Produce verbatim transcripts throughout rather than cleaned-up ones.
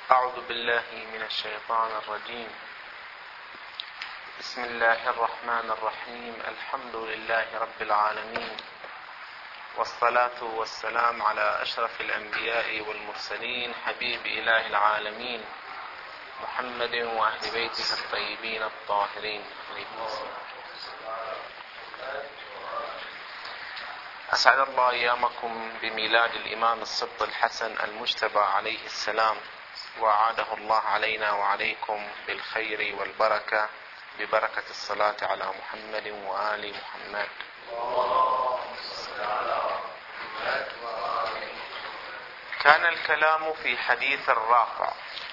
أعوذ بالله من الشيطان الرجيم. بسم الله الرحمن الرحيم. الحمد لله رب العالمين، والصلاة والسلام على أشرف الأنبياء والمرسلين، حبيب إله العالمين محمد وأهل بيته الطيبين الطاهرين. أسعد الله أيامكم بميلاد الإمام الصدق الحسن المجتبى عليه السلام، وأعاده الله علينا وعليكم بالخير والبركة ببركة الصلاة على محمد وآل محمد. كان الكلام في حديث الرافع،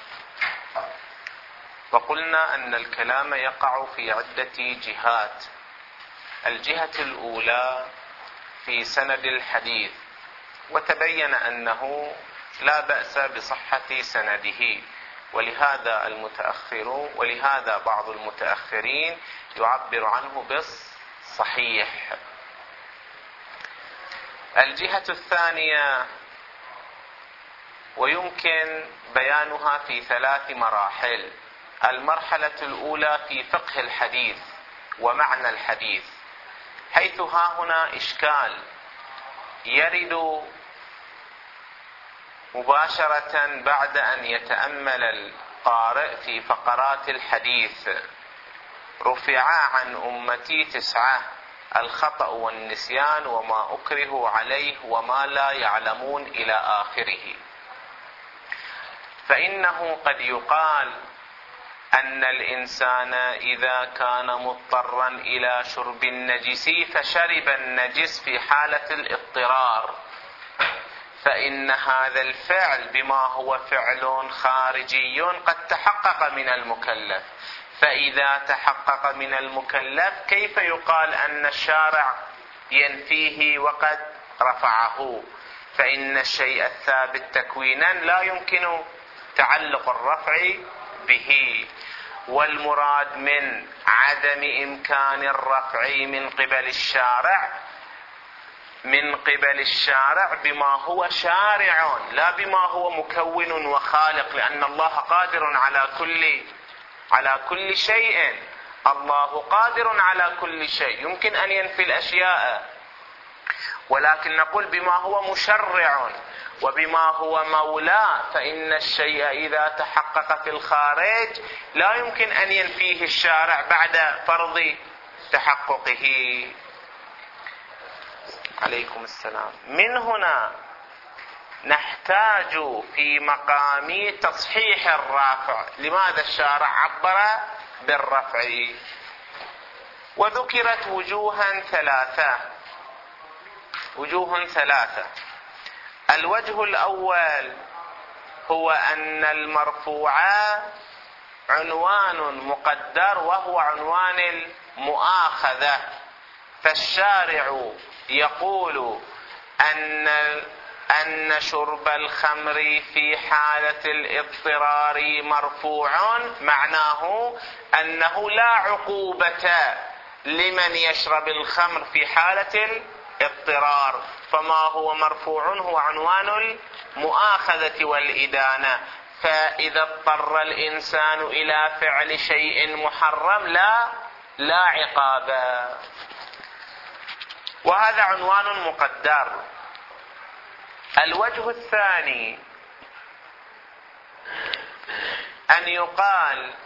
وقلنا أن الكلام يقع في عدة جهات. الجهة الأولى في سند الحديث، وتبين أنه لا بأس بصحة سنده، ولهذا المتأخرون ولهذا بعض المتأخرين يعبر عنه بالصحيح. الجهة الثانية، ويمكن بيانها في ثلاث مراحل. المرحلة الأولى في فقه الحديث ومعنى الحديث، حيث ها هنا إشكال يرد مباشرة بعد أن يتأمل القارئ في فقرات الحديث: رفع عن أمتي تسعة: الخطأ والنسيان وما أكره عليه وما لا يعلمون إلى آخره. فإنه قد يقال أن الإنسان إذا كان مضطرا إلى شرب النجس فشرب النجس في حالة الاضطرار، فإن هذا الفعل بما هو فعل خارجي قد تحقق من المكلف. فإذا تحقق من المكلف كيف يقال أن الشارع ينفيه وقد رفعه؟ فإن الشيء الثابت تكوينا لا يمكن تعلق الرفع به، والمراد من عدم إمكان الرفع من قبل الشارع من قبل الشارع بما هو شارع، لا بما هو مكون وخالق، لأن الله قادر على كل على كل شيء. الله قادر على كل شيء، يمكن أن ينفي الأشياء، ولكن نقول بما هو مشرع وبما هو مولى. فإن الشيء إذا تحقق في الخارج لا يمكن أن ينفيه الشارع بعد فرض تحققه. عليكم السلام. من هنا نحتاج في مقام تصحيح الرافع. لماذا الشارع عبر بالرفع؟ وذكرت وجوها ثلاثة وجوه ثلاثة. الوجه الأول هو أن المرفوع عنوان مقدر، وهو عنوان المؤاخذة. فالشارع يقول أن أن شرب الخمر في حالة الاضطرار مرفوع، معناه أنه لا عقوبة لمن يشرب الخمر في حالة الاضطرار. فما هو مرفوع هو عنوان المؤاخذة والإدانة. فإذا اضطر الإنسان إلى فعل شيء محرم لا لا عقاب، وهذا عنوان مقدر. الوجه الثاني أن يقال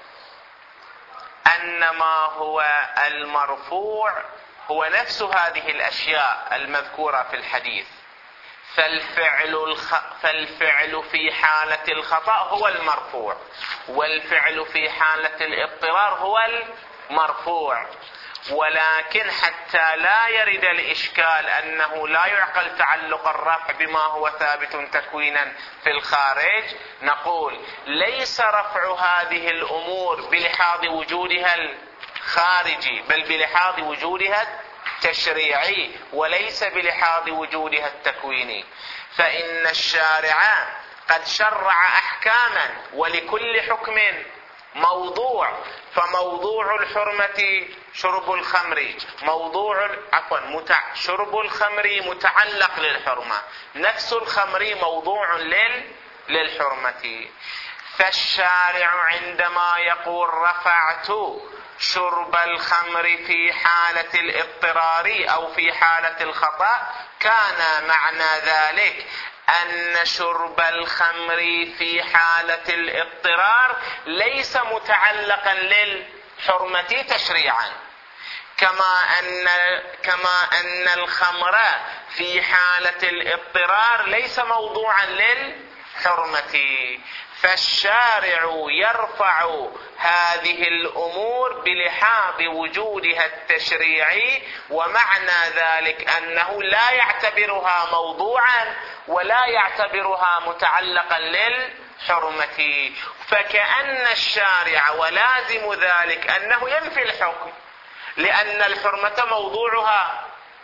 أن ما هو المرفوع هو نفس هذه الأشياء المذكورة في الحديث. فالفعل, الخ... فالفعل في حالة الخطأ هو المرفوع، والفعل في حالة الاضطرار هو المرفوع. ولكن حتى لا يرد الإشكال أنه لا يعقل تعلق الرفع بما هو ثابت تكوينا في الخارج، نقول ليس رفع هذه الأمور بلحاظ وجودها الخارجي، بل بلحاظ وجودها التشريعي، وليس بلحاظ وجودها التكويني. فإن الشارع قد شرع أحكاما، ولكل حكم موضوع. فموضوع الحرمة شرب الخمر، موضوع عفوا متع... شرب الخمر متعلق للحرمة، نفس الخمر موضوع لل... للحرمة. فالشارع عندما يقول رفعت شرب الخمر في حالة الاضطرار أو في حالة الخطأ، كان معنى ذلك أن شرب الخمر في حالة الاضطرار ليس متعلقا للحرمة تشريعا، كما أن كما أن الخمر في حالة الاضطرار ليس موضوعا للحرمة. فالشارع يرفع هذه الأمور بلحاظ وجودها التشريعي، ومعنى ذلك أنه لا يعتبرها موضوعا ولا يعتبرها متعلقا للحرمة. فكأن الشارع ولازم ذلك أنه ينفي الحكم، لأن الحرمة موضوعها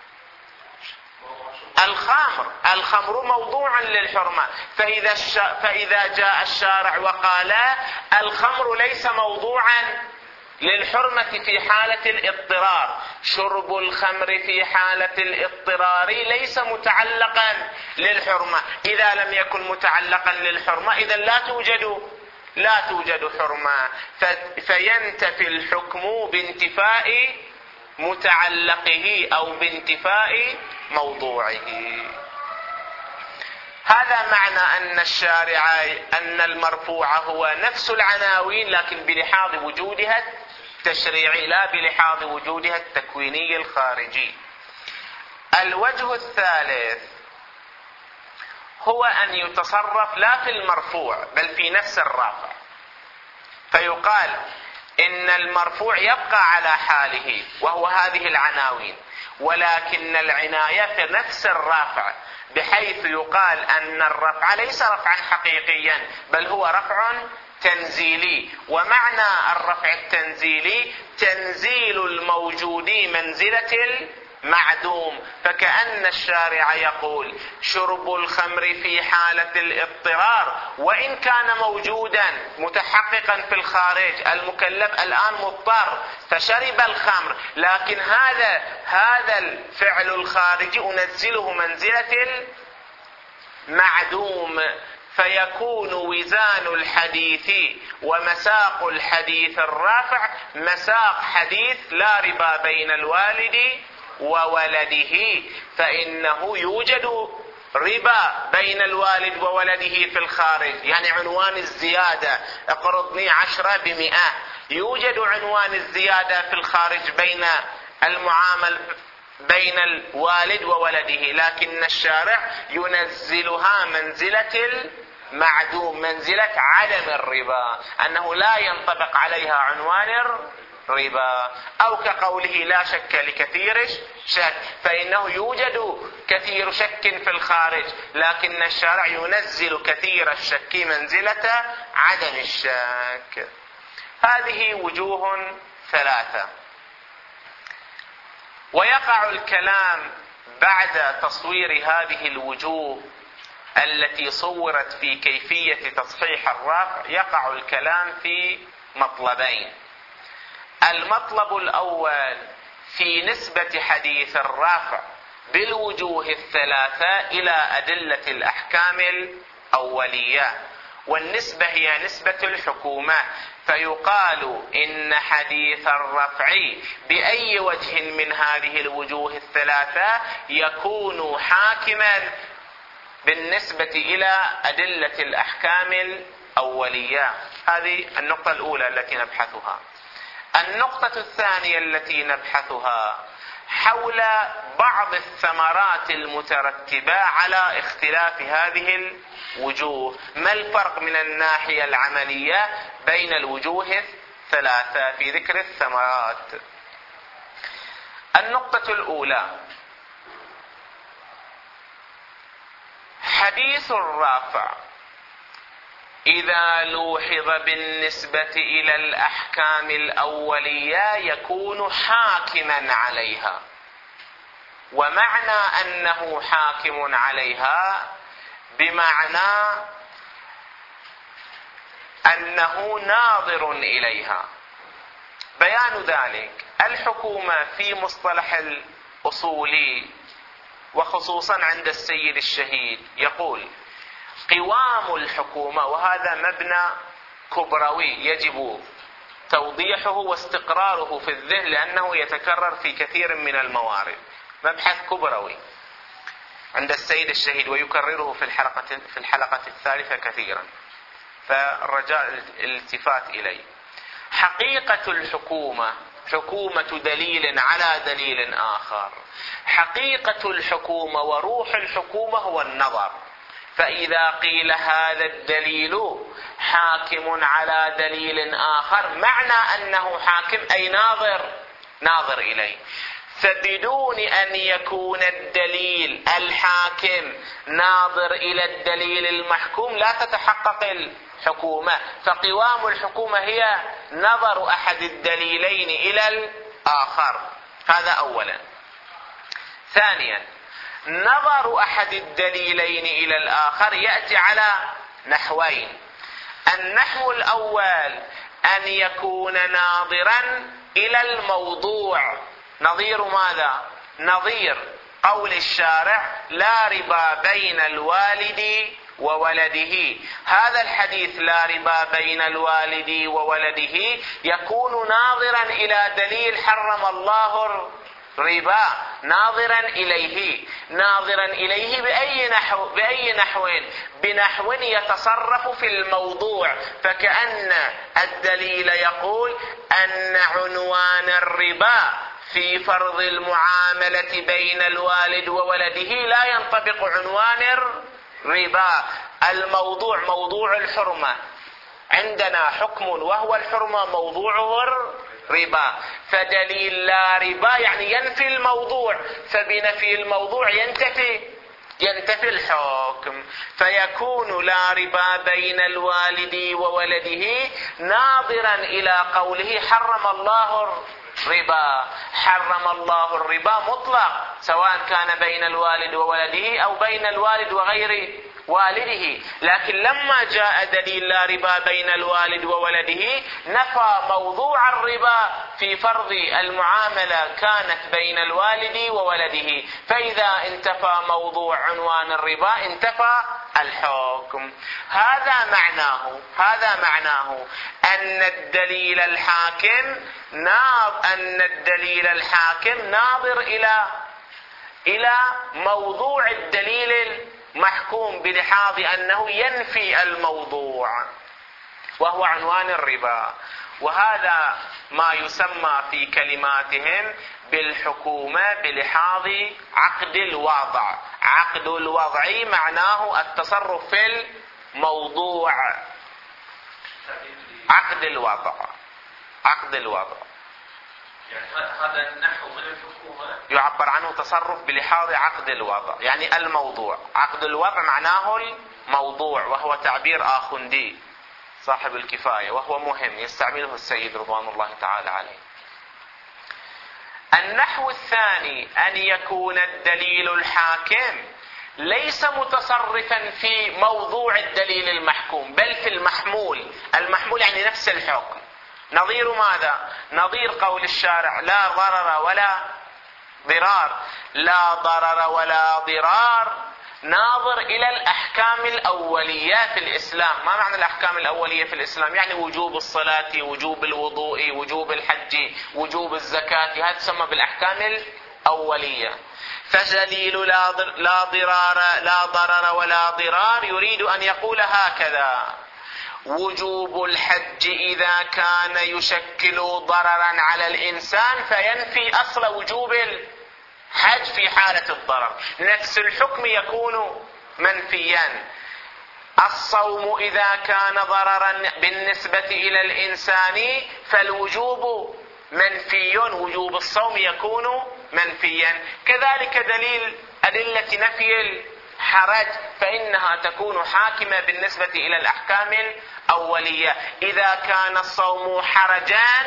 الخمر، الخمر موضوع للحرمة. فإذا, الش... فإذا جاء الشارع وقال الخمر ليس موضوعا للحرمة في حالة الاضطرار، شرب الخمر في حالة الاضطرار ليس متعلقا للحرمة، إذا لم يكن متعلقا للحرمة إذن لا توجد لا توجد حرمة، ف... فينتفي الحكم بانتفاء متعلقه أو بانتفاء موضوعه. هذا معنى أن الشارع أن المرفوع هو نفس العناوين لكن بلحاظ وجودها التشريعي لا بلحاظ وجودها التكويني الخارجي. الوجه الثالث هو أن يتصرف لا في المرفوع بل في نفس الرافع، فيقال إن المرفوع يبقى على حاله وهو هذه العناوين، ولكن العناية في نفس الرافع، بحيث يقال أن الرفع ليس رفعا حقيقيا بل هو رفع تنزيلي. ومعنى الرفع التنزيلي تنزيل الموجود منزلة المعدوم، فكأن الشارع يقول شرب الخمر في حالة الاضطرار وإن كان موجودا متحققا في الخارج، المكلف الآن مضطر فشرب الخمر، لكن هذا هذا الفعل الخارجي أنزله منزلة المعدوم، فيكون وزان الحديث ومساق الحديث الرافع مساق حديث لا ربا بين الوالد وولده، فإنه يوجد ربا بين الوالد وولده في الخارج، يعني عنوان الزيادة اقرضني عشرة بمئة، يوجد عنوان الزيادة في الخارج بين المعامل بين الوالد وولده، لكن الشارع ينزلها منزلة المعدوم، منزلة عدم الربا، أنه لا ينطبق عليها عنوان الربا. أو كقوله لا شك لكثير شك، فإنه يوجد كثير شك في الخارج لكن الشارع ينزل كثير الشك منزلة عدم الشك. هذه وجوه ثلاثة. ويقع الكلام بعد تصوير هذه الوجوه التي صورت في كيفية تصحيح الرفع، يقع الكلام في مطلبين. المطلب الأول في نسبة حديث الرفع بالوجوه الثلاثة إلى أدلة الأحكام الأولية، والنسبة هي نسبة الحكومة، فيقال إن حديث الرفع بأي وجه من هذه الوجوه الثلاثة يكون حاكما بالنسبة إلى أدلة الأحكام الأولية. هذه النقطة الأولى التي نبحثها. النقطة الثانية التي نبحثها حول بعض الثمرات المترتبة على اختلاف هذه الوجوه، ما الفرق من الناحية العملية بين الوجوه الثلاثة في ذكر الثمرات. النقطة الأولى: حديث الرافع إذا لوحظ بالنسبة إلى الأحكام الأولية يكون حاكما عليها، ومعنى أنه حاكم عليها بمعنى أنه ناظر إليها. بيان ذلك: الحكومة في مصطلح الأصولي وخصوصا عند السيد الشهيد يقول قوام الحكومة، وهذا مبنى كبروي يجب توضيحه واستقراره في الذهن لأنه يتكرر في كثير من الموارد. مبحث كبروي عند السيد الشهيد ويكرره في الحلقة في الحلقة الثالثة كثيرا، فالرجاء الالتفات إليه. حقيقة الحكومة حكومة دليل على دليل آخر. حقيقة الحكومة وروح الحكومة هو النظر. فإذا قيل هذا الدليل حاكم على دليل آخر، معنى أنه حاكم أي ناظر ناظر إليه. فبدون أن يكون الدليل الحاكم ناظر إلى الدليل المحكوم لا تتحقق الحكومة. فقوام الحكومة هي نظر أحد الدليلين إلى الآخر. هذا أولا. ثانيا، نظر أحد الدليلين إلى الآخر يأتي على نحوين. النحو الأول أن يكون ناظرا إلى الموضوع. نظير ماذا؟ نظير قول الشارع لا ربا بين الوالد وولده. هذا الحديث لا ربا بين الوالد وولده يكون ناظرا إلى دليل حرم الله الربا، ناظرا إليه. ناظرا إليه بأي نحو؟ بأي نحو؟ بنحو يتصرف في الموضوع. فكأن الدليل يقول أن عنوان الربا في فرض المعاملة بين الوالد وولده لا ينطبق عنوان الربا. الموضوع موضوع الحرمة، عندنا حكم وهو الحرمة موضوعه الربا، فدليل لا ربا يعني ينفي الموضوع، فبنفي الموضوع ينتفي ينتفي الحكم. فيكون لا ربا بين الوالد وولده ناظرا إلى قوله حرم الله الربا. حرم الله الربا مطلق سواء كان بين الوالد وولده أو بين الوالد وغير والده. لكن لما جاء دليل لا ربا بين الوالد وولده نفى موضوع الربا في فرض المعاملة كانت بين الوالد وولده. فإذا انتفى موضوع عنوان الربا انتفى الحكم. هذا معناه هذا معناه أن الدليل الحاكم أن الدليل الحاكم ناظر إلى إلى موضوع الدليل محكوم بلحاظ أنه ينفي الموضوع وهو عنوان الربا. وهذا ما يسمى في كلماتهم بالحكومة بلحاظ عقد الوضع. عقد الوضع معناه التصرف في الموضوع. عقد الوضع عقد الوضع يعني هذا النحو من الحكومة يعبر عنه تصرف بلحاظ عقد الوضع، يعني الموضوع. عقد الوضع معناه الموضوع، وهو تعبير آخوندي صاحب الكفاية وهو مهم يستعمله السيد رضوان الله تعالى عليه. النحو الثاني أن يكون الدليل الحاكم ليس متصرفا في موضوع الدليل المحكوم بل في المحمول. المحمول يعني نفس الحكم. نظير ماذا؟ نظير قول الشارع لا ضرر ولا ضرار. لا ضرر ولا ضرار ناظر إلى الأحكام الأولية في الإسلام. ما معنى الأحكام الأولية في الإسلام؟ يعني وجوب الصلاة، وجوب الوضوء، وجوب الحج، وجوب الزكاة. هذا تسمى بالأحكام الأولية. فدليل لا ضرار لا ضرر ولا ضرار يريد أن يقول هكذا: وجوب الحج إذا كان يشكل ضررا على الإنسان فينفي أصل وجوب الحج في حالة الضرر. نفس الحكم يكون منفيا. الصوم إذا كان ضررا بالنسبة إلى الإنسان فالوجوب منفي، وجوب الصوم يكون منفيا. كذلك دليل أدلة نفي الحرج فإنها تكون حاكمة بالنسبة إلى الأحكام الأولية. إذا كان الصوم حرجان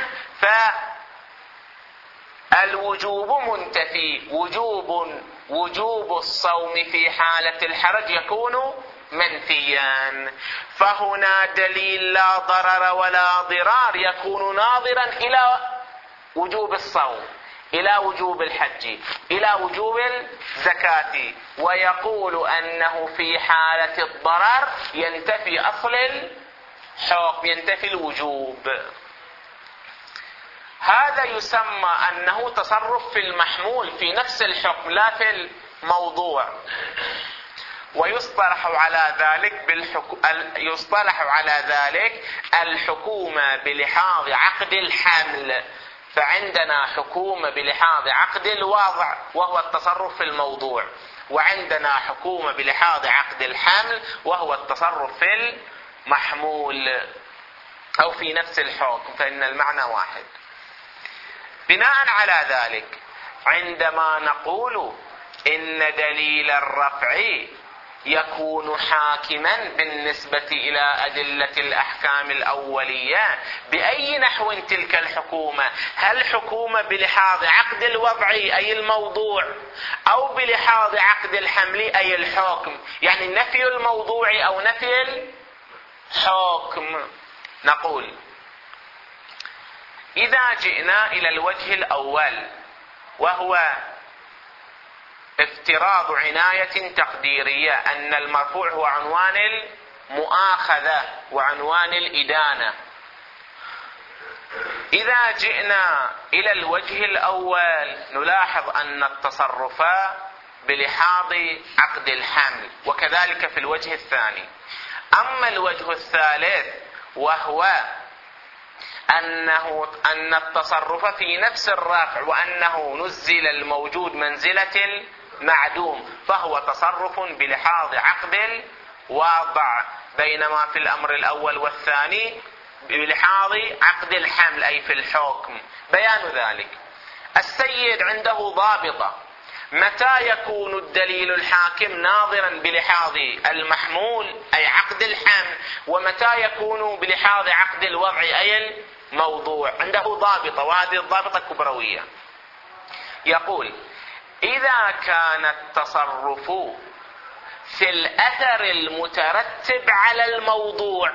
فالوجوب منتفي. وجوب وجوب الصوم في حالة الحرج يكون منفيا. فهنا دليل لا ضرر ولا ضرار يكون ناظرا إلى وجوب الصوم، إلى وجوب الحج، إلى وجوب الزكاة، ويقول أنه في حالة الضرر ينتفي أصل حكم، ينتفي الوجوب. هذا يسمى أنه تصرف في المحمول في نفس الحكم لا في الموضوع. ويصطلح على ذلك بالحكو... يصطلح على ذلك الحكومة بلحاظ عقد الحمل. فعندنا حكومة بلحاظ عقد الوضع وهو التصرف في الموضوع، وعندنا حكومة بلحاظ عقد الحمل وهو التصرف في المحمول أو في نفس الحكم، فإن المعنى واحد. بناء على ذلك عندما نقول إن دليل الرفع يكون حاكما بالنسبة إلى أدلة الأحكام الأولية، بأي نحو تلك الحكومة؟ هل حكومة بلحاظ عقد الوضع أي الموضوع، أو بلحاظ عقد الحمل أي الحكم؟ يعني نفي الموضوع أو نفي الحكم. نقول إذا جئنا إلى الوجه الأول وهو افتراض عناية تقديرية أن المرفوع هو عنوان المؤاخذة وعنوان الإدانة، إذا جئنا إلى الوجه الأول نلاحظ أن التصرف بلحاظ عقد الحمل، وكذلك في الوجه الثاني. أما الوجه الثالث وهو أنه أن التصرف في نفس الرفع وأنه نزل الموجود منزلة المعدوم، فهو تصرف بلحاظ عقد الوضع، بينما في الأمر الأول والثاني بلحاظ عقد الحمل أي في الحكم. بيان ذلك: السيد عنده ضابطة متى يكون الدليل الحاكم ناظرا بلحاظ المحمول أي عقد الحمل، ومتى يكون بلحاظ عقد الوضع أي الموضوع. عنده ضابطة، وهذه الضابطة كبروية. يقول: إذا كان التصرف في الأثر المترتب على الموضوع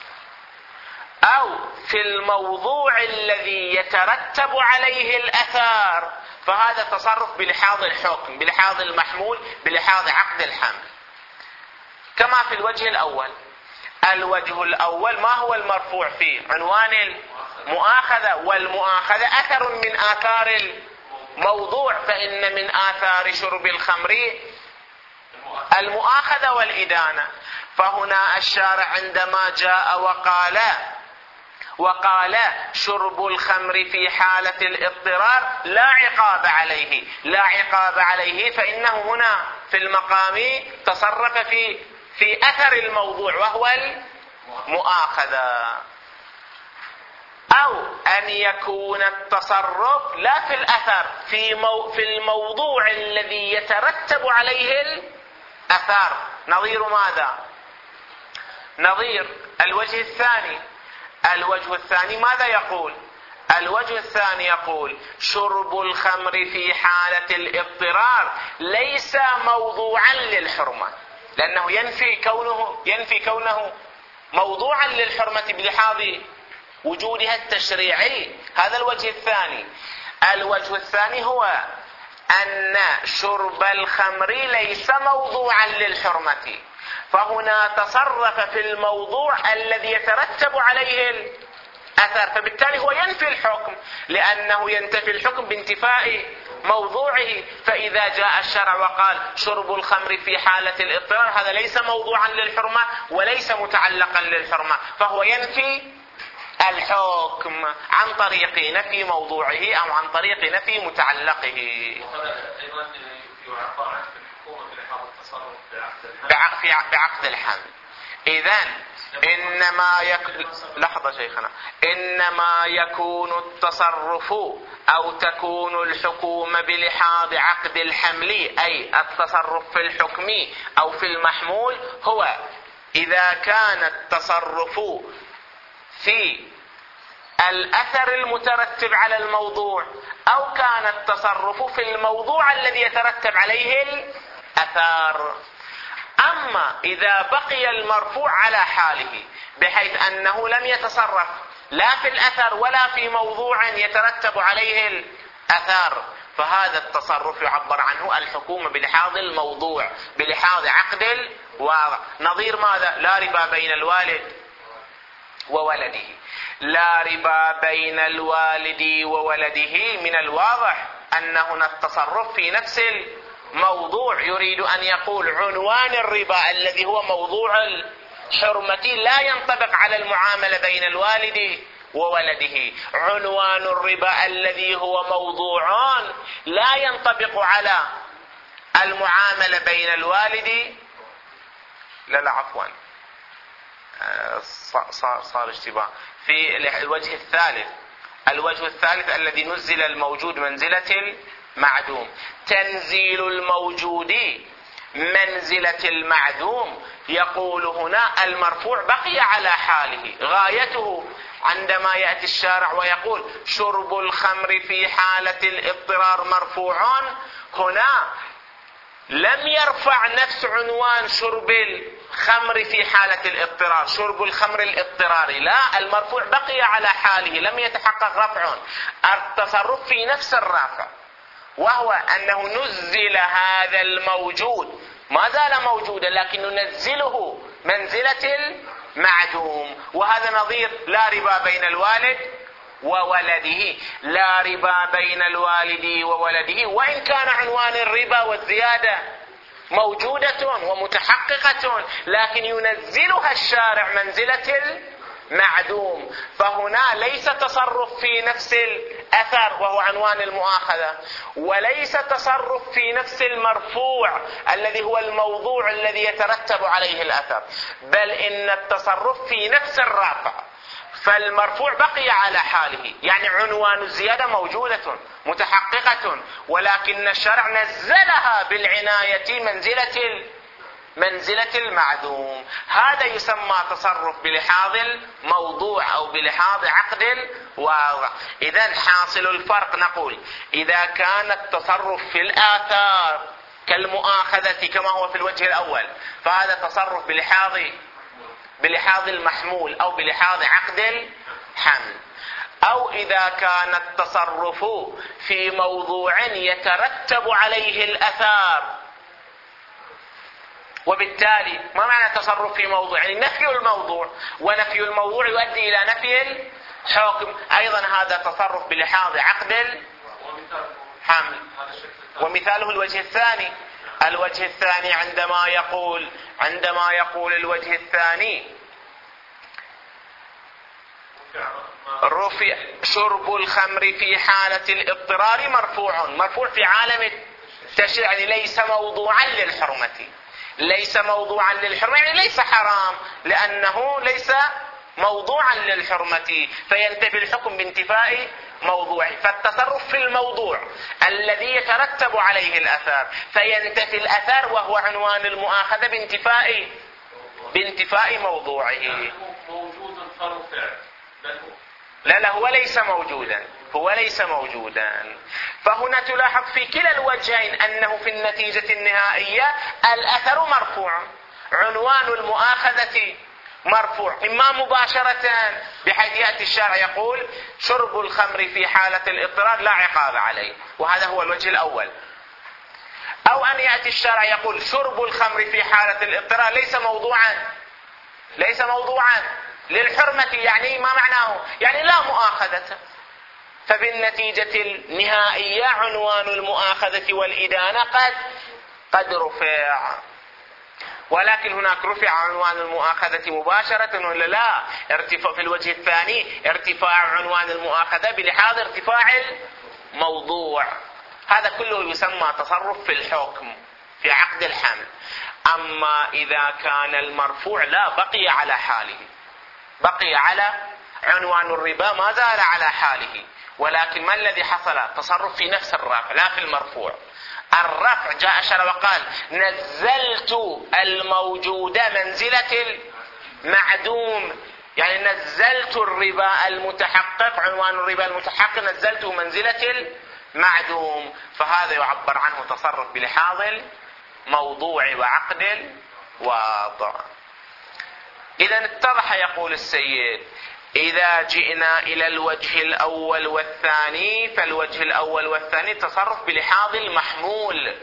أو في الموضوع الذي يترتب عليه الأثر، فهذا تصرف بلحاظ الحكم، بلحاظ المحمول، بلحاظ عقد الحمل، كما في الوجه الأول. الوجه الأول ما هو المرفوع فيه؟ عنوان المؤاخذة، والمؤاخذة أثر من آثار الموضوع، فإن من آثار شرب الخمر المؤاخذة والإدانة. فهنا الشارع عندما جاء وقال وقال شرب الخمر في حالة الاضطرار لا عقاب عليه، لا عقاب عليه، فإنه هنا في المقام تصرف في في أثر الموضوع وهو المؤاخذة. أو أن يكون التصرف لا في الأثر، في, مو في الموضوع الذي يترتب عليه الأثر. نظير ماذا؟ نظير الوجه الثاني. الوجه الثاني ماذا يقول؟ الوجه الثاني يقول شرب الخمر في حالة الاضطرار ليس موضوعا للحرمة، لأنه ينفي كونه ينفي كونه موضوعا للحرمة بلحاظ وجودها التشريعي. هذا الوجه الثاني. الوجه الثاني هو أن شرب الخمر ليس موضوعا للحرمة، فهنا تصرف في الموضوع الذي يترتب عليه الأثر، فبالتالي هو ينفي الحكم، لأنه ينتفي الحكم بانتفاء موضوعه. فإذا جاء الشرع وقال شرب الخمر في حالة الاضطرار، هذا ليس موضوعا للحرمة وليس متعلقا للحرمة، فهو ينفي الحكم عن طريق نفي موضوعه أو عن طريق نفي متعلقه. بعقد الحمل. إذن إنما يك... لحظة شيخنا. إنما يكون التصرف أو تكون الحكومة بلحاظ عقد الحمل أي التصرف في الحكم أو في المحمول هو إذا كان التصرف في الأثر المترتب على الموضوع أو كان التصرف في الموضوع الذي يترتب عليه الأثر. أما إذا بقي المرفوع على حاله بحيث أنه لم يتصرف لا في الأثر ولا في موضوع يترتب عليه الأثر، فهذا التصرف يعبر عنه الحكومة بلحاظ الموضوع، بلحاظ عقد الوضع. نظير ماذا؟ لا ربا بين الوالد وولده. لا ربا بين الوالد وولده، من الواضح أن هنا التصرف في نفس الموضوع. يريد أن يقول عنوان الربا الذي هو موضوع الحرمة لا ينطبق على المعاملة بين الوالد وولده. عنوان الربا الذي هو موضوعان لا ينطبق على المعاملة بين الوالد. لا لا عفوا صار, صار اشتباه في الوجه الثالث. الوجه الثالث الذي نزل الموجود منزلة المعدوم. تنزيل الموجود منزلة المعدوم، يقول هنا المرفوع بقي على حاله. غايته عندما يأتي الشارع ويقول شرب الخمر في حالة الاضطرار مرفوع، هنا لم يرفع نفس عنوان شرب الخمر في حالة الاضطرار، شرب الخمر الاضطراري، لا، المرفوع بقي على حاله لم يتحقق رفع. التصرف في نفس الرافع، وهو أنه نزل هذا الموجود، ما زال موجودا لكن ننزله منزلة المعدوم. وهذا نظير لا ربا بين الوالد وولده. لا ربا بين الوالد وولده، وإن كان عنوان الربا والزيادة موجودة ومتحققة، لكن ينزلها الشارع منزلة المعدوم. فهنا ليس تصرف في نفس الأثر وهو عنوان المؤاخذة، وليس تصرف في نفس المرفوع الذي هو الموضوع الذي يترتب عليه الأثر، بل إن التصرف في نفس الرافع. فالمرفوع بقي على حاله، يعني عنوان الزيادة موجودة متحققة، ولكن الشرع نزلها بالعناية منزلة منزلة المعدوم. هذا يسمى تصرف بلحاظ الموضوع أو بلحاظ عقد الواضع. إذن حاصل الفرق نقول إذا كان التصرف في الآثار كالمؤاخذة كما هو في الوجه الأول، فهذا تصرف بلحاظ بلحاظ المحمول أو بلحاظ عقد الحمل. أو إذا كان التصرف في موضوع يترتب عليه الأثار، وبالتالي ما معنى تصرف في موضوع؟ يعني نفي الموضوع، ونفي الموضوع يؤدي إلى نفي الحكم. أيضا هذا تصرف بلحاظ عقد الحمل. ومثاله الوجه الثاني. الوجه الثاني عندما يقول عندما يقول الوجه الثاني رفع شرب الخمر في حالة الاضطرار مرفوع. مرفوع في عالم التشريع، يعني ليس موضوعا للحرمة، ليس موضوعا للحرمة يعني ليس حرام، لأنه ليس موضوعا للحرمة، فينتفي الحكم بانتفاء موضوعه. فالتصرف في الموضوع الذي يترتب عليه الأثار، فينتفي الأثار وهو عنوان المؤاخذة بانتفاء بانتفاء موضوعه. موجود فرفع. لا لا هو ليس موجودا، هو ليس موجودا. فهنا تلاحظ في كلا الوجهين أنه في النتيجة النهائية الأثر مرفوع، عنوان المؤاخذة مرفوع، إما مباشرة بحيث يأتي الشارع يقول شرب الخمر في حالة الاضطرار لا عقاب عليه، وهذا هو الوجه الأول. أو أن يأتي الشارع يقول شرب الخمر في حالة الاضطرار ليس موضوعا ليس موضوعا للحرمة، يعني ما معناه؟ يعني لا مؤاخذة. فبالنتيجة النهائية عنوان المؤاخذة والإدانة قد قد رفع. ولكن هناك رفع عنوان المؤاخذة مباشرة ولا لا؟ ارتفاع في الوجه الثاني ارتفاع عنوان المؤاخذة بلحاظ ارتفاع الموضوع. هذا كله يسمى تصرف في الحكم في عقد الحمل. أما إذا كان المرفوع لا بقي على حاله، بقي على عنوان الربا ما زال على حاله، ولكن ما الذي حصل؟ تصرف في نفس الرافع لا في المرفوع. الرفع جاء شرع وقال نزلت الموجود منزلة المعدوم، يعني نزلت الربا المتحقق، عنوان الربا المتحقق نزلته منزلة المعدوم. فهذا يعبر عنه تصرف بلحاظ الموضوع وعقد الواضع. إذا اتضح يقول السيد إذا جئنا إلى الوجه الأول والثاني، فالوجه الأول والثاني تصرف بلحاظ المحمول،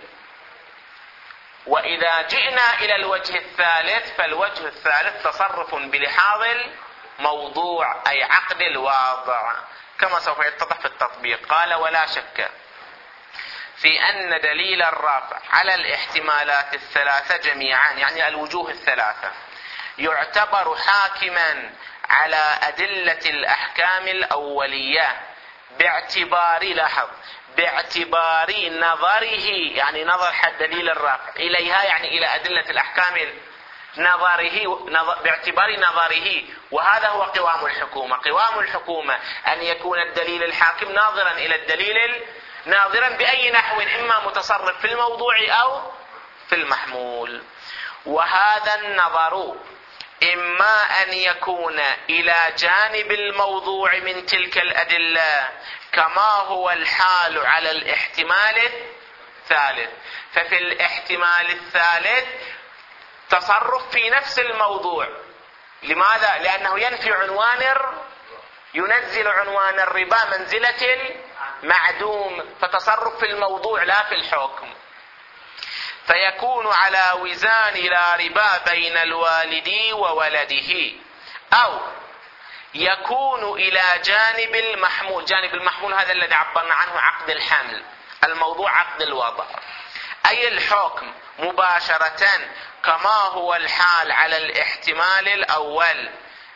وإذا جئنا إلى الوجه الثالث فالوجه الثالث تصرف بلحاظ موضوع أي عقد الواضع، كما سوف يتضح في التطبيق. قال: ولا شك في أن دليل الرفع على الاحتمالات الثلاثة جميعا، يعني الوجوه الثلاثة، يعتبر حاكما على أدلة الأحكام الأولية باعتبار، لاحظ، باعتبار نظره، يعني نظر حد دليل الرفع إليها، يعني إلى أدلة الأحكام نظره، باعتبار نظره. وهذا هو قوام الحكومة. قوام الحكومة أن يكون الدليل الحاكم ناظرا إلى الدليل، ناظرا بأي نحو، إما متصرف في الموضوع أو في المحمول. وهذا النظر إما أن يكون إلى جانب الموضوع من تلك الأدلة، كما هو الحال على الاحتمال الثالث. ففي الاحتمال الثالث تصرف في نفس الموضوع. لماذا؟ لأنه ينفي عنوان، ينزل عنوان الربا منزلة المعدوم، فتصرف في الموضوع لا في الحكم. فيكون على وزان لا ربا بين الوالد وولده، أو يكون إلى جانب المحمول. جانب المحمول هذا الذي عبرنا عنه عقد الحمل، الموضوع عقد الوضع، أي الحكم مباشرة، كما هو الحال على الاحتمال الأول.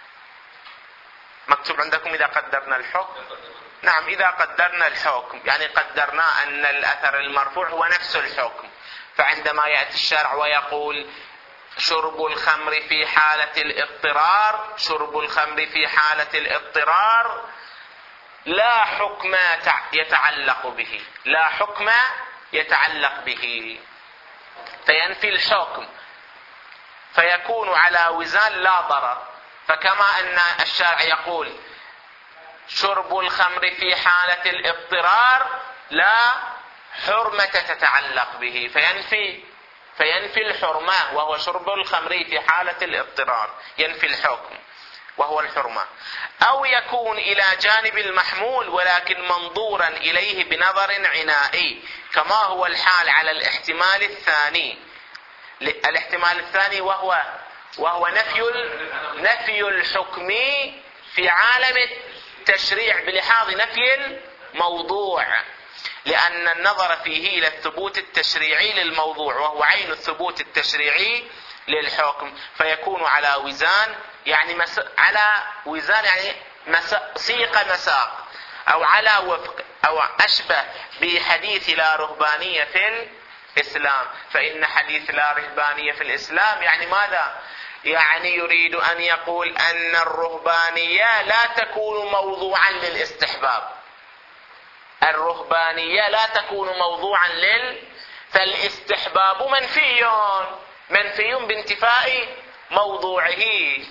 مكتوب عندكم إذا قدرنا الحكم؟ نعم، إذا قدرنا الحكم يعني قدرنا أن الأثر المرفوع هو نفس الحكم. فعندما يأتي الشرع ويقول شرب الخمر في حالة الاضطرار، شرب الخمر في حالة الاضطرار لا حكم يتعلق به، لا حكم يتعلق به، فينفي الحكم، فيكون على وزان لا ضرر. فكما أن الشرع يقول شرب الخمر في حالة الاضطرار لا حرمة تتعلق به، فينفي فينفي الحرمة، وهو شرب الخمر في حالة الاضطرار، ينفي الحكم وهو الحرمة. أو يكون إلى جانب المحمول ولكن منظورا إليه بنظر عنائي، كما هو الحال على الاحتمال الثاني. الاحتمال الثاني وهو وهو نفي نفي الحكم في عالم التشريع بلحاظ نفي الموضوع، لأن النظر فيه إلى الثبوت التشريعي للموضوع، وهو عين الثبوت التشريعي للحكم. فيكون على وزان، يعني مس... على وزان يعني مس... سيق مساق، أو على وفق، أو أشبه بحديث لا رهبانية في الإسلام. فإن حديث لا رهبانية في الإسلام يعني ماذا؟ يعني يريد أن يقول أن الرهبانية لا تكون موضوعا للاستحباب، الرهبانية لا تكون موضوعا لل فالاستحباب منفي منفي بانتفاء موضوعه.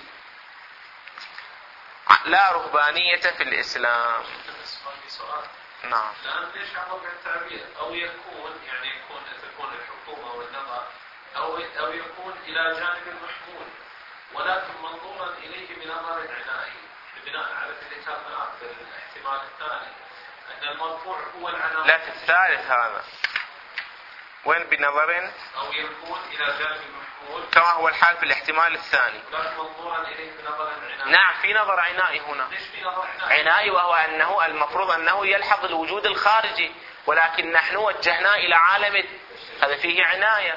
لا رهبانية في الإسلام. سؤال. نعم. الآن ليش عبر التعبير أو يكون، يعني يكون تكون الحكومة والنظر، أو أو يكون إلى جانب المحمول ولكن منظورا إليه بنظر عنائي، بناء على اللي تابعنا في الاحتمال الثاني أن المرفوع هو العنائي. لا، في الثالث هذا وين بنظر أو يكون إلى جانب المحمول كما هو الحال في الاحتمال الثاني، لكن منظورا إليه بنظر عنائي. نعم، في نظر عنائي هنا. ليش في نظر عنائي؟ عنائي وهو أنه المفروض أنه يلحظ الوجود الخارجي، ولكن نحن وجهنا إلى عالم، هذا فيه عناية.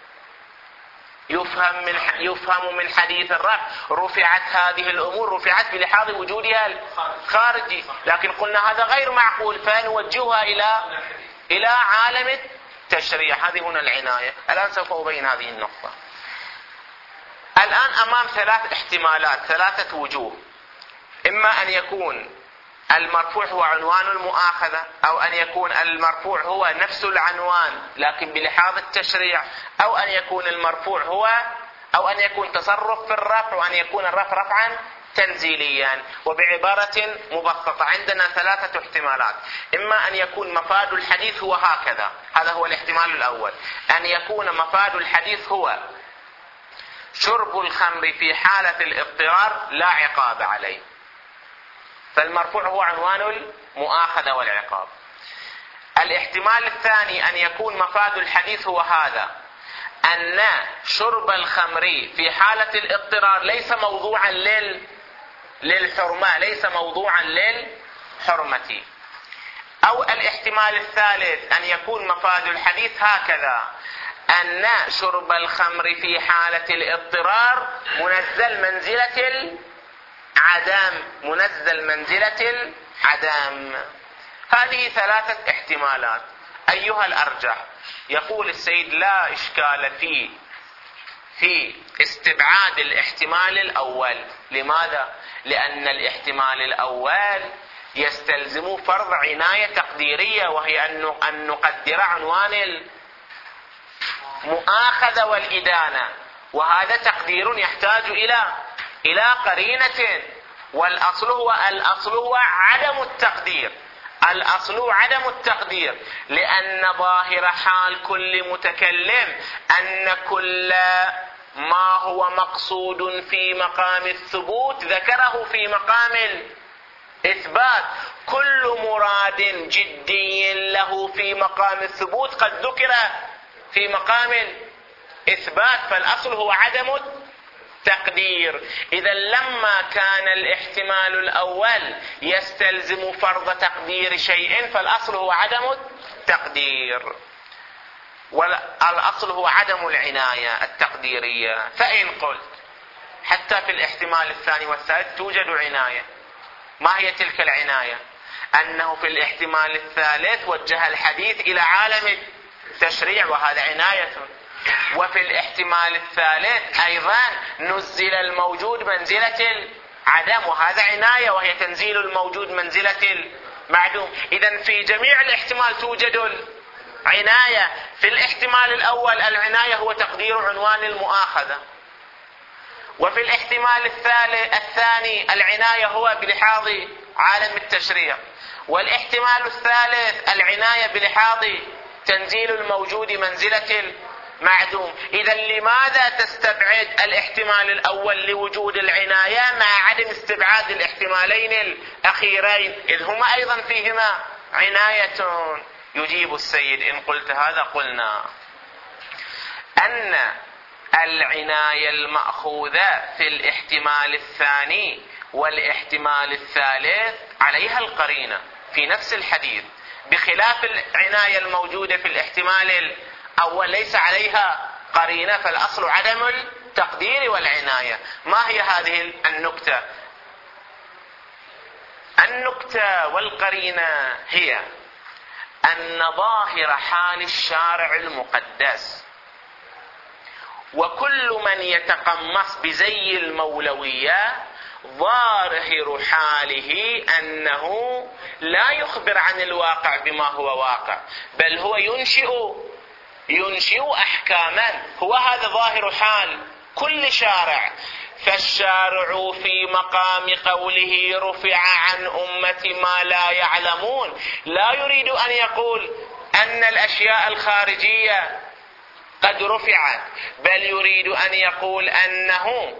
يفهم من يفهم من حديث الرفع رفعت هذه الأمور، رفعت بلحاظ وجودها الخارجي، لكن قلنا هذا غير معقول، فنوجهها إلى إلى عالم التشريع. هذه هنا العناية. الآن سوف أبين هذه النقطة. الآن أمام ثلاث احتمالات، ثلاثة وجوه. إما أن يكون المرفوع هو عنوان المؤاخذة، أو أن يكون المرفوع هو نفس العنوان لكن بلحاظ التشريع، أو أن يكون المرفوع هو أو أن يكون تصرف في الرفع، وأن يكون الرفع رفعا تنزيليا. وبعبارة مبسطة عندنا ثلاثة احتمالات. إما أن يكون مفاد الحديث هو هكذا، هذا هو الاحتمال الأول، أن يكون مفاد الحديث هو شرب الخمر في حالة الاضطرار لا عقاب عليه، فالمرفوع هو عنوان المؤاخذة والعقاب. الاحتمال الثاني أن يكون مفاد الحديث هو هذا، أن شرب الخمر في حالة الاضطرار ليس موضوعا لل للحرمة ليس موضوعا للحرمة. أو الاحتمال الثالث أن يكون مفاد الحديث هكذا: أن شرب الخمر في حالة الاضطرار منزل منزلة العدم، منزل منزلة العدم. هذه ثلاثة احتمالات، أيها الأرجح؟ يقول السيد: لا إشكال في في استبعاد الاحتمال الأول. لماذا؟ لأن الاحتمال الأول يستلزم فرض عناية تقديرية، وهي أن نقدر عنوان المؤاخذة والإدانة، وهذا تقدير يحتاج إلى إلى قرينة، والأصل هو الأصل هو عدم التقدير. الأصل عدم التقدير، لأن ظاهر حال كل متكلم أن كل ما هو مقصود في مقام الثبوت ذكره في مقام الإثبات. كل مراد جدي له في مقام الثبوت قد ذكر في مقام الإثبات، فالأصل هو عدم التقدير. إذا لما كان الاحتمال الأول يستلزم فرض تقدير شيء، فالأصل هو عدم التقدير، والأصل هو عدم العناية التقديرية. فإن قلت حتى في الاحتمال الثاني والثالث توجد عناية، ما هي تلك العناية؟ أنه في الاحتمال الثالث وجه الحديث إلى عالم التشريع، وهذا عناية. وفي الاحتمال الثالث أيضا نزل الموجود منزلة العدم، وهذا عناية، وهي تنزيل الموجود منزلة المعدوم. إذن في جميع الاحتمال توجد العناية. في الاحتمال الأول العناية هو تقدير عنوان المؤاخذة، وفي الاحتمال الثالث الثاني العناية هو بلحاظ عالم التشريع، والاحتمال الثالث العناية بلحاظ تنزيل الموجود منزلة المعدوم. إذا لماذا تستبعد الاحتمال الأول لوجود العناية مع عدم استبعاد الاحتمالين الأخيرين، إذ هما أيضا فيهما عناية؟ يجيب السيد: إن قلت هذا قلنا أن العناية المأخوذة في الاحتمال الثاني والاحتمال الثالث عليها القرينة في نفس الحديث، بخلاف العناية الموجودة في الاحتمال الأول ليس عليها قرينة، فالأصل عدم التقدير والعناية. ما هي هذه النكتة؟ النكتة والقرينة هي أن ظاهر حال الشارع المقدس وكل من يتقمص بزي المولوية ظاهر حاله أنه لا يخبر عن الواقع بما هو واقع، بل هو ينشئ ينشئ أحكاما. هو هذا ظاهر حال كل شارع. فالشارع في مقام قوله رفع عن أمة ما لا يعلمون لا يريد أن يقول أن الأشياء الخارجية قد رفعت، بل يريد أن يقول أنه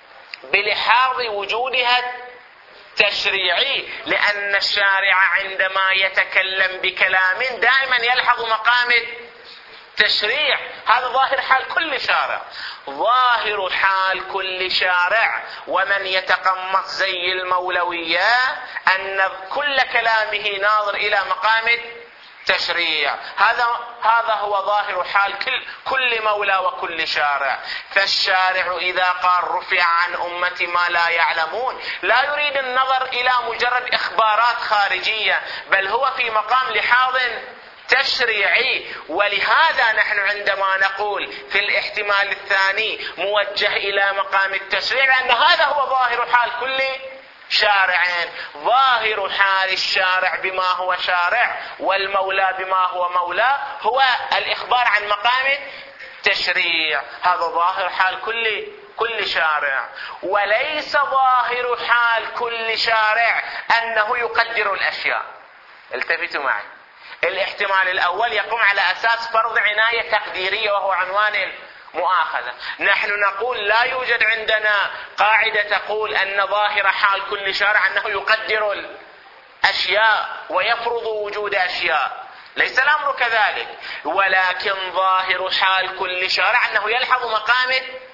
بلحاظ وجودها التشريعي، لأن الشارع عندما يتكلم بكلام دائما يلحظ مقام التشريع. هذا ظاهر حال كل شارع. ظاهر حال كل شارع ومن يتقمص زي المولوية أن كل كلامه ناظر إلى مقام التشريع. هذا هذا هو ظاهر حال كل كل مولى وكل شارع. فالشارع إذا قال رفع عن أمة ما لا يعلمون لا يريد النظر إلى مجرد إخبارات خارجية، بل هو في مقام لحاظ تشريعي. ولهذا نحن عندما نقول في الاحتمال الثاني موجه إلى مقام التشريع أن هذا هو ظاهر حال كل شارع. ظاهر حال الشارع بما هو شارع والمولى بما هو مولى هو الإخبار عن مقام التشريع. هذا ظاهر حال كل كل شارع، وليس ظاهر حال كل شارع أنه يقدر الأشياء. التفتوا معي. الاحتمال الأول يقوم على أساس فرض عناية تقديرية وهو عنوان المؤاخذة. نحن نقول لا يوجد عندنا قاعدة تقول أن ظاهر حال كل شارع أنه يقدر الأشياء ويفرض وجود أشياء، ليس الأمر كذلك. ولكن ظاهر حال كل شارع أنه يلحظ مقام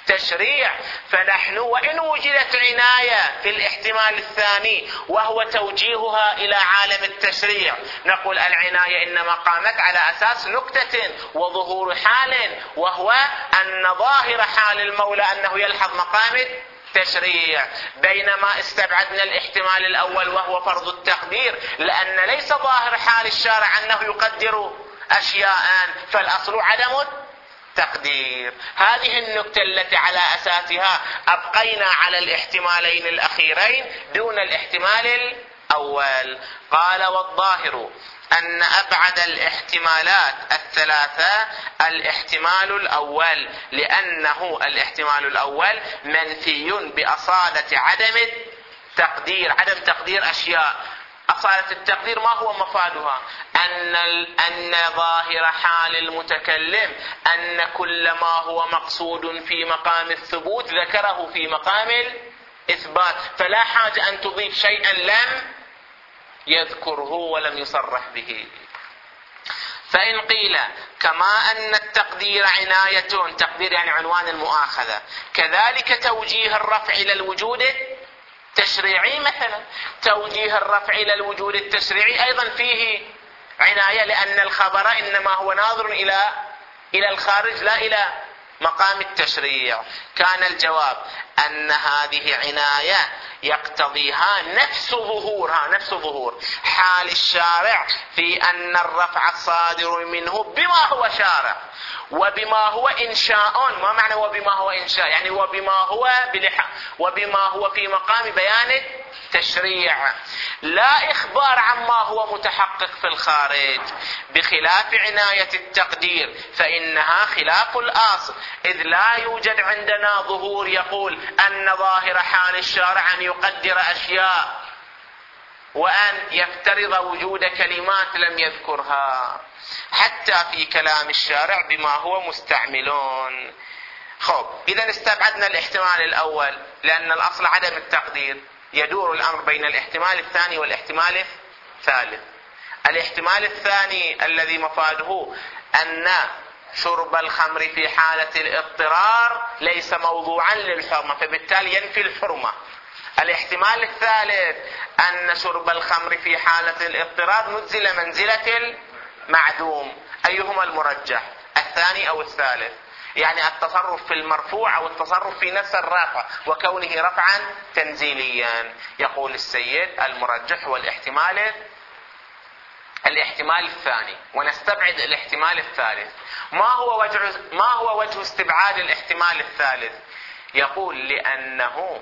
تشريع. فنحن وإن وجدت عناية في الاحتمال الثاني وهو توجيهها إلى عالم التشريع، نقول العناية إنما قامت على أساس نكتة وظهور حال، وهو أن ظاهر حال المولى أنه يلحظ مقام التشريع، بينما استبعدنا الاحتمال الأول وهو فرض التقدير، لأن ليس ظاهر حال الشارع أنه يقدر أشياء، فالأصل عدم تقدير. هذه النكتة التي على أساسها أبقينا على الاحتمالين الأخيرين دون الاحتمال الأول. قال: والظاهر أن أبعد الاحتمالات الثلاثة الاحتمال الأول، لأنه الاحتمال الأول منفي بأصالة عدم التقدير، عدم تقدير أشياء. أصالة التقدير ما هو مفادها؟ أن أن ظاهر حال المتكلم أن كل ما هو مقصود في مقام الثبوت ذكره في مقام الإثبات، فلا حاجة أن تضيف شيئا لم يذكره ولم يصرح به. فإن قيل كما أن التقدير عناية، تقدير يعني عنوان المؤاخذة، كذلك توجيه الرفع إلى الوجود التشريعي، مثلا توجيه الرفع إلى الوجود التشريعي أيضا فيه عناية، لأن الخبر إنما هو ناظر إلى إلى الخارج لا إلى مقام التشريع. كان الجواب أن هذه عناية يقتضيها نفس ظهورها نفس ظهور حال الشارع في أن الرفع الصادر منه بما هو شارع وبما هو إنشاء. ما معنى وبما هو إنشاء؟ يعني وبما هو بلح... وبما هو في مقام بيان التشريع، لا إخبار عما هو متحقق في الخارج، بخلاف عناية التقدير فإنها خلاف الأصل، إذ لا يوجد عندنا ظهور يقول أن ظاهر حال الشارع أن يقدر أشياء وأن يفترض وجود كلمات لم يذكرها، حتى في كلام الشارع بما هو مستعملون. خب، إذا استبعدنا الاحتمال الأول لأن الأصل عدم التقدير، يدور الأمر بين الاحتمال الثاني والاحتمال الثالث. الاحتمال الثاني الذي مفاده أن شرب الخمر في حالة الاضطرار ليس موضوعا للحرمة، فبالتالي ينفي الحرمة. الاحتمال الثالث أن شرب الخمر في حالة الاضطرار نزل منزلة المعدوم. أيهما المرجح، الثاني أو الثالث؟ يعني التصرف في المرفوع أو التصرف في نفس الرافع وكونه رفعا تنزيليا. يقول السيد المرجح والاحتمال الاحتمال الثاني، ونستبعد الاحتمال الثالث. ما هو وجه ما هو وجه استبعاد الاحتمال الثالث؟ يقول لأنه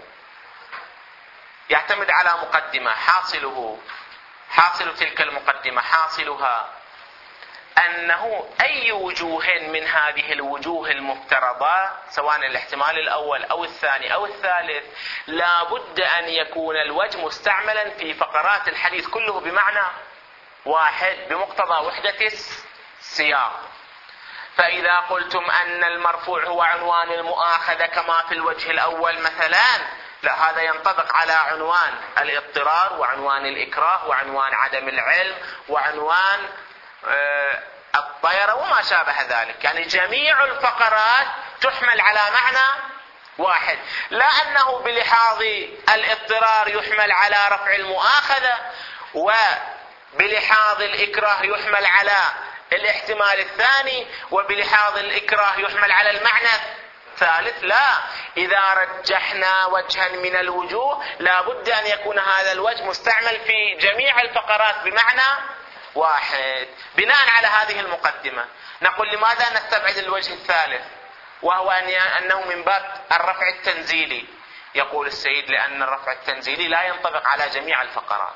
يعتمد على مقدمة، حاصله حاصل تلك المقدمة حاصلها أنه أي وجوه من هذه الوجوه المفترضة سواء الاحتمال الأول أو الثاني أو الثالث لا بد أن يكون الوجه مستعملا في فقرات الحديث كله بمعنى واحد بمقتضى وحدة السياق. فإذا قلتم أن المرفوع هو عنوان المؤاخذة كما في الوجه الأول مثلا، لا، هذا ينطبق على عنوان الاضطرار وعنوان الإكراه وعنوان عدم العلم وعنوان الطيرة وما شابه ذلك، يعني جميع الفقرات تحمل على معنى واحد، لا أنه بلحاظ الاضطرار يحمل على رفع المؤاخذة وبلحاظ الإكراه يحمل على الاحتمال الثاني وبلحاظ الإكراه يحمل على المعنى الثالث. لا، إذا رجحنا وجها من الوجوه لا بد أن يكون هذا الوجه مستعمل في جميع الفقرات بمعنى واحد. بناء على هذه المقدمة نقول لماذا نستبعد الوجه الثالث وهو أنه من باب الرفع التنزيلي؟ يقول السيد لأن الرفع التنزيلي لا ينطبق على جميع الفقرات،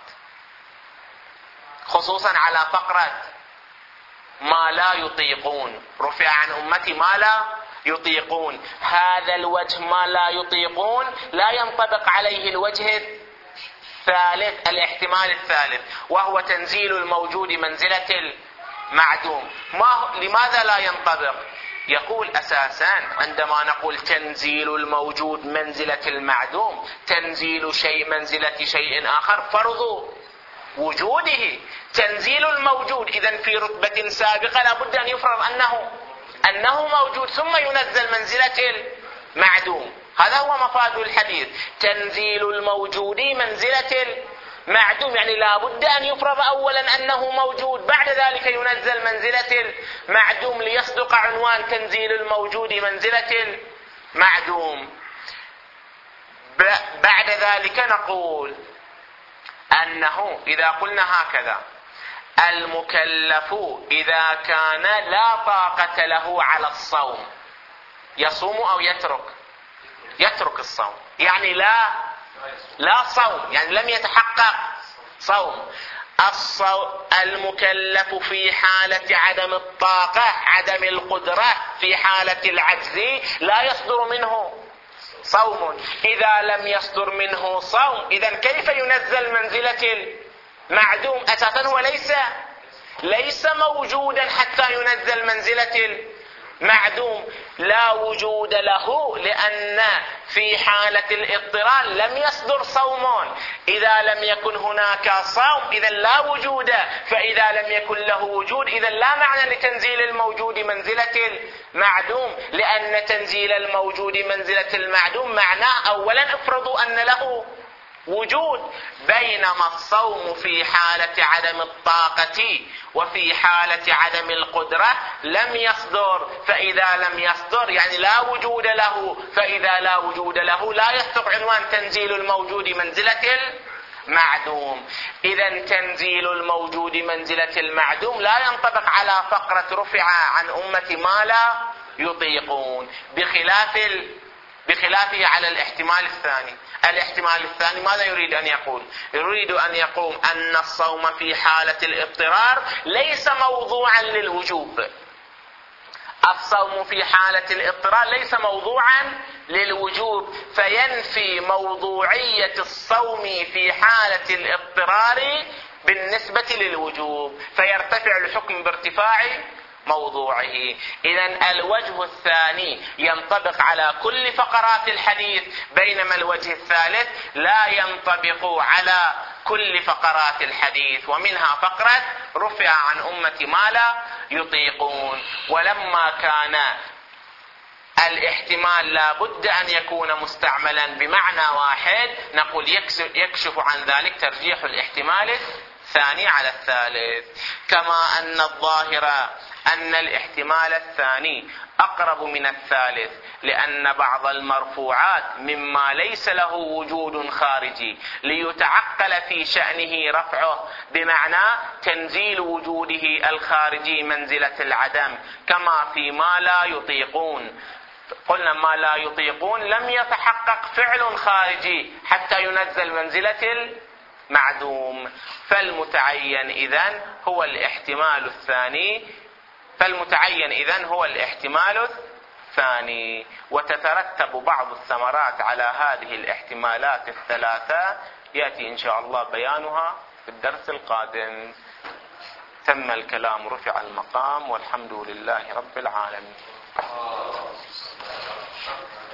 خصوصا على فقرة ما لا يطيقون، رفع عن أمتي ما لا يطيقون. هذا الوجه ما لا يطيقون لا ينطبق عليه الوجه الثالث الاحتمال الثالث وهو تنزيل الموجود منزلة المعدوم. ما لماذا لا ينطبق؟ يقول أساسا عندما نقول تنزيل الموجود منزلة المعدوم، تنزيل شيء منزلة شيء آخر فرض وجوده. تنزيل الموجود إذن في رتبة سابقة لا بد أن يفرض أنه أنه موجود ثم ينزل منزلة المعدوم. هذا هو مفاد الحديث، تنزيل الموجود منزلة المعدوم، يعني لا بد أن يفرض أولا أنه موجود، بعد ذلك ينزل منزلة المعدوم ليصدق عنوان تنزيل الموجود منزلة المعدوم. بعد ذلك نقول أنه إذا قلنا هكذا: المكلف إذا كان لا طاقة له على الصوم يصوم أو يترك؟ يترك الصوم، يعني لا لا صوم، يعني لم يتحقق صوم. الصوم المكلف في حالة عدم الطاقة، عدم القدرة، في حالة العجز لا يصدر منه صوم. إذا لم يصدر منه صوم، إذن كيف ينزل منزلة المعدوم؟ أساسا هو ليس ليس موجودا حتى ينزل منزلة المعدوم، لا وجود له، لأن في حالة الاضطرار لم يصدر صوم. إذا لم يكن هناك صوم إذن لا وجود، فإذا لم يكن له وجود إذن لا معنى لتنزيل الموجود منزلة المعدوم، لأن تنزيل الموجود منزلة المعدوم معناه أولا افرضوا أن له وجود، بينما الصوم في حالة عدم الطاقة وفي حالة عدم القدرة لم يصدر، فإذا لم يصدر يعني لا وجود له، فإذا لا وجود له لا يصدق عنوان تنزيل الموجود منزلة المعدوم. إذن تنزيل الموجود منزلة المعدوم لا ينطبق على فقرة رفع عن أمة ما لا يطيقون، بخلاف ال... بخلافه على الاحتمال الثاني. الاحتمال الثاني ماذا يريد أن يقول؟ يريد أن يقول أن الصوم في حالة الاضطرار ليس موضوعا للوجوب. الصوم في حالة الاضطرار ليس موضوعا للوجوب، فينفي موضوعية الصوم في حالة الاضطرار بالنسبة للوجوب، فيرتفع الحكم بارتفاع موضوعه. إذن الوجه الثاني ينطبق على كل فقرات الحديث، بينما الوجه الثالث لا ينطبق على كل فقرات الحديث، ومنها فقرة رفع عن أمة ما لا يطيقون. ولما كان الاحتمال لا بد أن يكون مستعملا بمعنى واحد، نقول يكشف عن ذلك ترجيح الاحتمال الثاني على الثالث. كما أن الظاهر أن الاحتمال الثاني أقرب من الثالث، لأن بعض المرفوعات مما ليس له وجود خارجي ليتعقل في شأنه رفعه، بمعنى تنزيل وجوده الخارجي منزلة العدم، كما في ما لا يطيقون. قلنا ما لا يطيقون لم يتحقق فعل خارجي حتى ينزل منزلة المعدوم، فالمتعين إذن هو الاحتمال الثاني فالمتعين إذن هو الاحتمال الثاني. وتترتب بعض الثمرات على هذه الاحتمالات الثلاثة يأتي إن شاء الله بيانها في الدرس القادم. تم الكلام، رفع المقام، والحمد لله رب العالمين.